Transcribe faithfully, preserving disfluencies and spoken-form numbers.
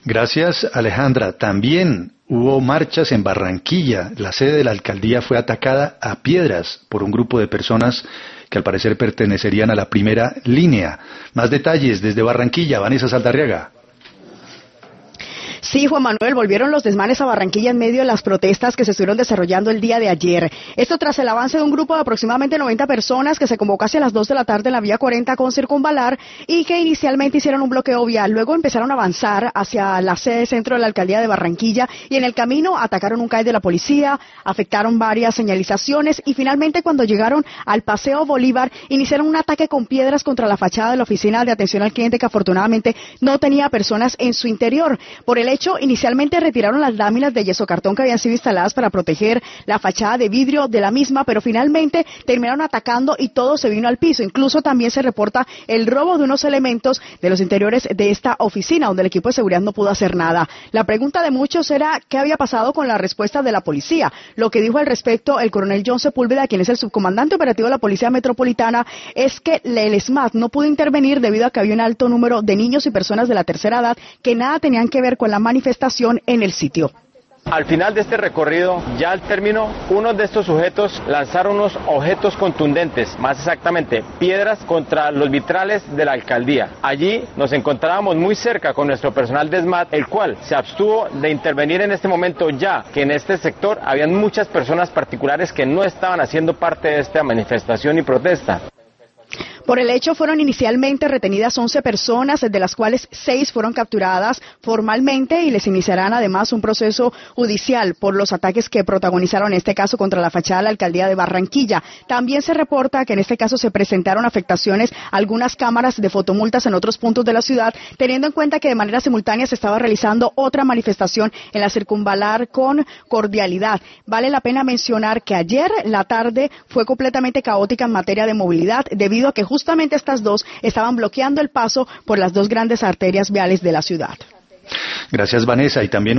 Gracias, Alejandra. También hubo marchas en Barranquilla. La sede de la alcaldía fue atacada a piedras por un grupo de personas que al parecer pertenecerían a la primera línea. Más detalles desde Barranquilla, Vanessa Saldarriaga. Sí, Juan Manuel, volvieron los desmanes a Barranquilla en medio de las protestas que se estuvieron desarrollando el día de ayer. Esto tras el avance de un grupo de aproximadamente noventa personas que se convocó hacia las dos de la tarde en la vía cuarenta con Circunvalar y que inicialmente hicieron un bloqueo vial. Luego empezaron a avanzar hacia la sede centro de la alcaldía de Barranquilla y en el camino atacaron un C A I de la policía, afectaron varias señalizaciones y finalmente cuando llegaron al Paseo Bolívar iniciaron un ataque con piedras contra la fachada de la oficina de atención al cliente que afortunadamente no tenía personas en su interior. Por el hecho, inicialmente retiraron las láminas de yeso cartón que habían sido instaladas para proteger la fachada de vidrio de la misma, pero finalmente terminaron atacando y todo se vino al piso. Incluso también se reporta el robo de unos elementos de los interiores de esta oficina, donde el equipo de seguridad no pudo hacer nada. La pregunta de muchos era qué había pasado con la respuesta de la policía. Lo que dijo al respecto el coronel John Sepúlveda, quien es el subcomandante operativo de la Policía Metropolitana, es que el SMAT no pudo intervenir debido a que había un alto número de niños y personas de la tercera edad que nada tenían que ver con la manifestación en el sitio. Al final de este recorrido, ya al término, uno de estos sujetos lanzaron unos objetos contundentes, más exactamente piedras contra los vitrales de la alcaldía. Allí nos encontrábamos muy cerca con nuestro personal de SMAT, el cual se abstuvo de intervenir en este momento, ya que en este sector habían muchas personas particulares que no estaban haciendo parte de esta manifestación y protesta. Por el hecho fueron inicialmente retenidas once personas, de las cuales seis fueron capturadas formalmente y les iniciarán además un proceso judicial por los ataques que protagonizaron en este caso contra la fachada de la alcaldía de Barranquilla. También se reporta que en este caso se presentaron afectaciones a algunas cámaras de fotomultas en otros puntos de la ciudad, teniendo en cuenta que de manera simultánea se estaba realizando otra manifestación en la Circunvalar con Cordialidad. Vale la pena mencionar que ayer la tarde fue completamente caótica en materia de movilidad debido a que justamente estas dos estaban bloqueando el paso por las dos grandes arterias viales de la ciudad. Gracias, Vanessa. Y también